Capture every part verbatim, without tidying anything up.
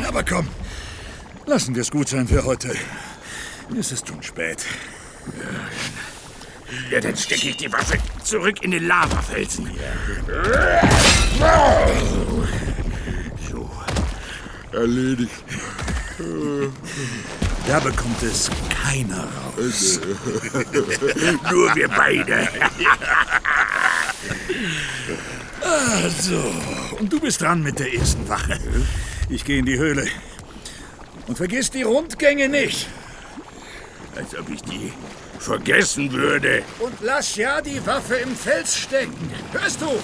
Aber komm, lassen wir es gut sein für heute. Es ist schon spät. Ja, dann stecke ich die Waffe zurück in den Lavafelsen. So, erledigt. Da bekommt es keiner raus. Nur wir beide. Also, und du bist dran mit der ersten Wache. Ich gehe in die Höhle. Und vergiss die Rundgänge nicht. Als ob ich die vergessen würde. Und lass ja die Waffe im Fels stecken. Hörst du?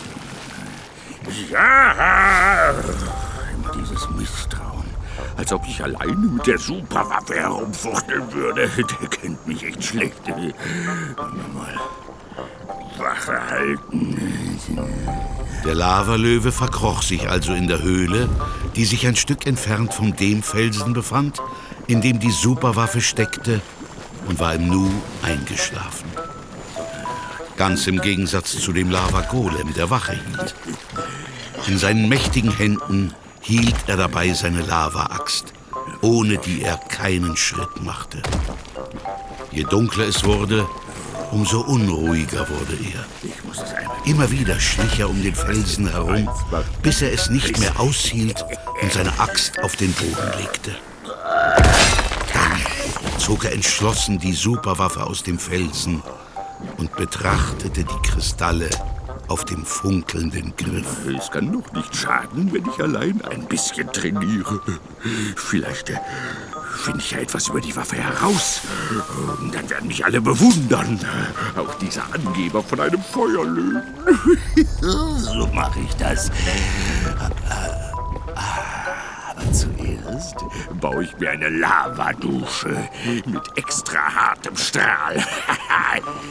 Ja! Immer dieses Misstrauen. Als ob ich alleine mit der Superwaffe herumfuchteln würde. Der kennt mich echt schlecht. Mal Wache halten. Der Lavalöwe verkroch sich also in der Höhle, die sich ein Stück entfernt von dem Felsen befand, in dem die Superwaffe steckte, und war im Nu eingeschlafen. Ganz im Gegensatz zu dem Lavagolem, der Wache hielt. In seinen mächtigen Händen hielt er dabei seine Lavaaxt, ohne die er keinen Schritt machte. Je dunkler es wurde, umso unruhiger wurde er. Immer wieder schlich er um den Felsen herum, bis er es nicht mehr aushielt und seine Axt auf den Boden legte. Dann zog er entschlossen die Superwaffe aus dem Felsen und betrachtete die Kristalle auf dem funkelnden Griff. Es kann doch nicht schaden, wenn ich allein ein bisschen trainiere. Vielleicht äh, finde ich ja etwas über die Waffe heraus. Und dann werden mich alle bewundern. Auch dieser Angeber von einem Feuerlöwen. So mache ich das. Aber zuerst baue ich mir eine Lavadusche mit extra hartem Strahl.